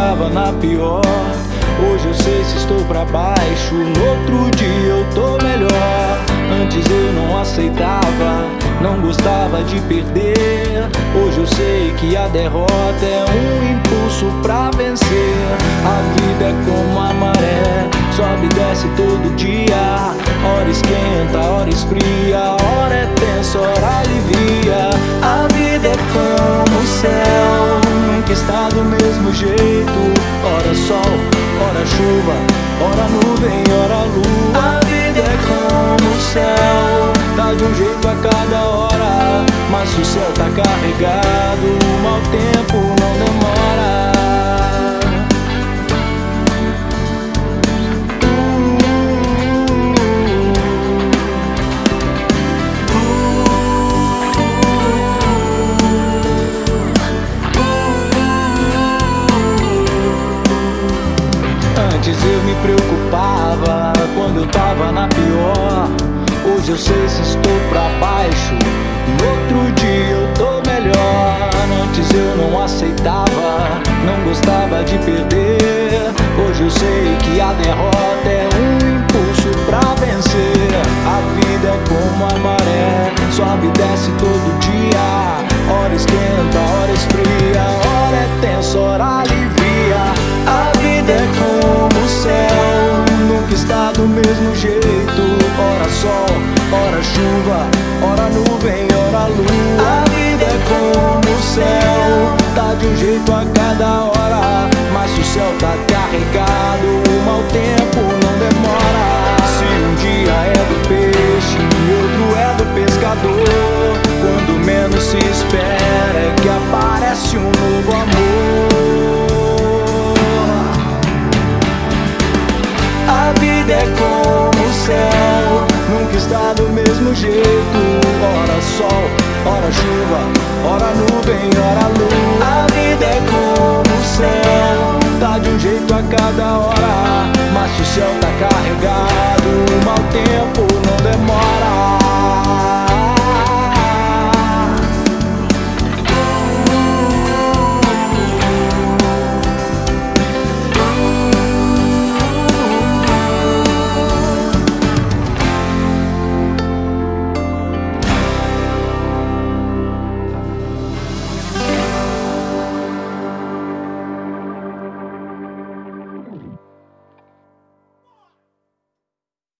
tava na pior. Hoje eu sei se estou pra baixo, no outro dia eu tô melhor. Antes eu não aceitava, não gostava de perder. Hoje eu sei que a derrota é um impulso pra vencer. A vida é como a maré, sobe e desce todo dia. Hora esquenta, hora esfria, hora é tensa, hora alivia. A vida é como o céu, nunca está do mesmo jeito. Ora sol, ora chuva, ora nuvem, ora lua. A vida é como o céu, tá de um jeito a cada hora. Mas se o céu tá carregado, o mau tempo não demora. Antes eu me preocupava quando eu tava na pior. Hoje eu sei se estou pra baixo, no outro dia eu tô melhor. Antes eu não aceitava, não gostava de perder. Hoje eu sei que a derrota é um impulso pra vencer. A vida é como a maré, sobe e desce todo dia. Hora esquenta, hora esfria, hora é tensa, hora alivia. A vida é como o céu, nunca está do mesmo jeito. Ora sol, ora chuva, ora nuvem, ora lua. A vida é como o céu, tá de um jeito a cada hora. Mas se o céu tá carregado, o mau tempo não demora. Se um dia é do peixe e outro é do pescador, quando menos se espera é que aparece um novo amor. A vida é como o céu, nunca está do mesmo jeito. Ora sol, ora chuva, ora nuvem, ora lua. A vida é como o céu, tá de um jeito a cada hora. Mas se o céu tá carregado, o mau tempo não demora.